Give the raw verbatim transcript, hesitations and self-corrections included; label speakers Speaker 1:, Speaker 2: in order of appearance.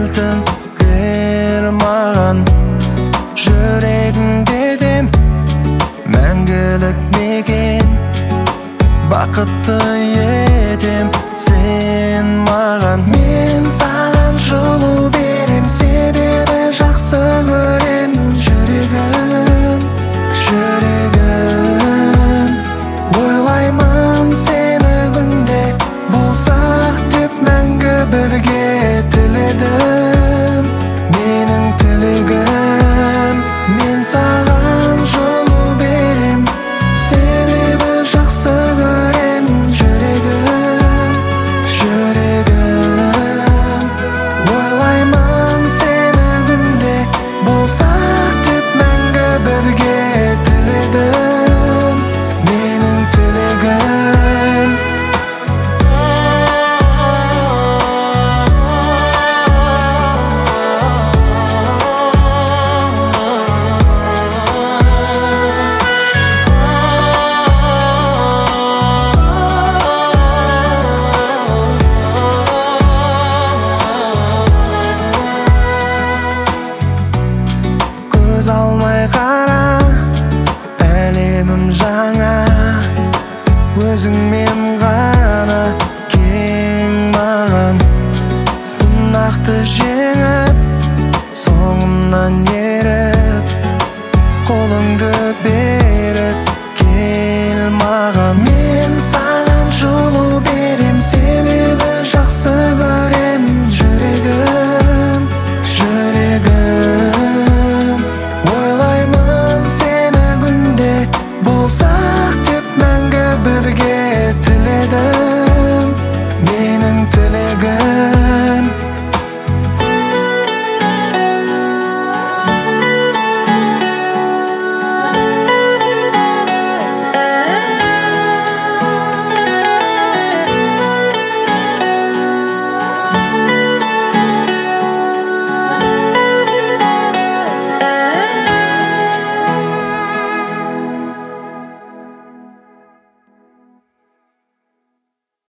Speaker 1: кілтін бер маған. Жүрегің дедім мәңгілік мекен, бақытты етем сен маған. Мен саған жылу берем, себебі жақсы көрем. Жүрегім, жүрегім, ойлаймын сені күнде, болсақ деп мәңгі бірге тіледім. Менің тілегім, мен саған жылу берем, себебі жақсы көрем. Жүрегім, жүрегім, ойлаймын сені күнде, болсақ деп мәңгі бірге тіледім. Менің тілегім. Көз алмай қара, әлемім жаңа, өзіңмен ғана кең маған. Сынақты жеңіп, соңымнан еріп, қолыңды беріп кел маған. Мен саған жылу берем, себебі жақсы көрем. Жүрегім, жүрегім, ойлаймын сені күнде, болсақ деп мәңгі бірге тіледім. Менің тілегім.